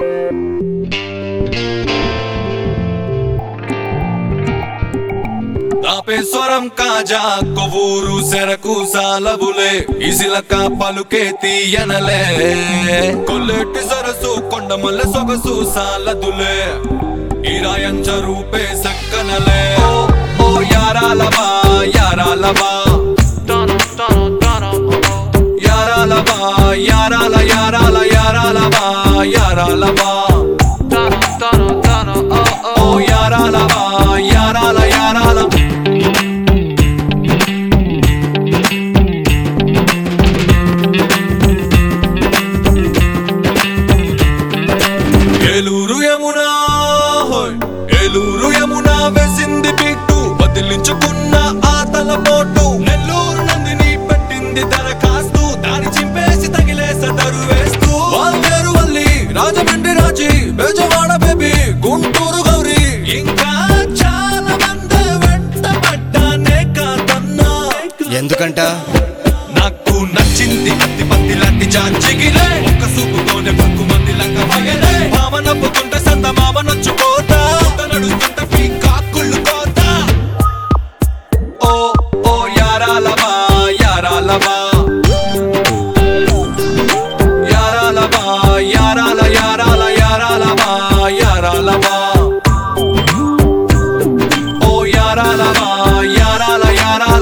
తాపేశ్వరం కాజా కొవ్వూరు సెరకు సాలబులే ఇసిలక పలుకే తీయనలే కొల్లెట్టి సరసు కొండమల్ల సొగసు సాలదులే ఇరాయంచ రూపే సక్కనలే ఓ యారాలవా యారాలవా యారాలవా యారాల యారాల యారాలవా యారాలవా ఓ యారాలవా యారాల యారాల ఏలూరు యమునా ఏలూరు యమునా వేసింది బిట్టు వదిలించుకున్న ఆతల పోటు నెల్లూరు నందిని పెట్టింది దరఖాస్తు దాని చింపేసి తగిలేస దరువేస్తూ వాల్తేరు వల్లి రాజమండ్రి రాజీ బెజవాడ బేబీ గుంటూరు గౌరీ ఇంకా చాలా మంది వెంట పడ్డానే కాదన్నా ఎందుకంట నాకు నచ్చింది అతి పత్తి లాంటి జాంజిగిరే ఒక్క సూపుతోనే పక్కు మంది లంక పగలే మామ నవ్వుతుంటే సంత మామ నొచ్చుకోతా నడుస్తుంటే పీకాకుళ్ళు కోత ఓ ఓ యారాలవా యారాలవా యారాలవా యారాల యారాల యారాలవా యారాలవా ఓ యారాలవా యారాల యారాల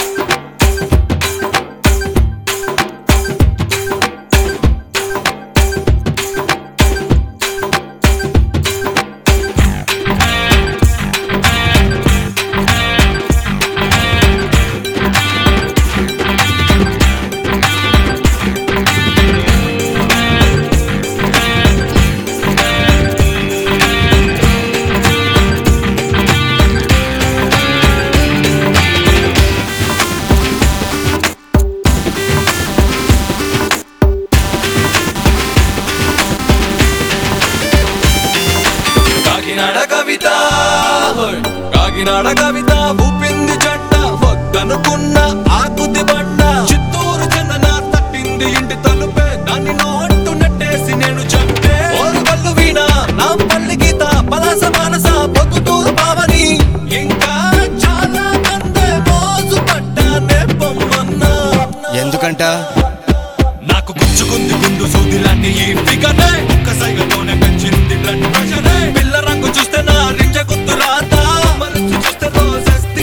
కాకినాడ కవిత ఊపింది జంట వద్దనుకున్న ఆకుతి బండ చిత్తూరు చందన తట్టింది ఇంటి తలుపే దాన్ని నోట్టు నెట్టేసి నేను చెప్తే ఓరుగల్లు వీణ నా పల్లి గీత పలాస మానస పొద్దుటూరు పావని ఇంకా చాలా మందే మోజు పట్టానే పొమ్మన్నా ఎందుకంట నాకు గుచ్చుకుంది గుండు సూది లాంటి ఈ ఫిగరే ఒక్క సైగతోనే పెంచింది బ్లడ్ ప్రెషరే పిల్ల రంగు చూస్తే నా రింజ గుర్తు రాతా మనసు చూస్తే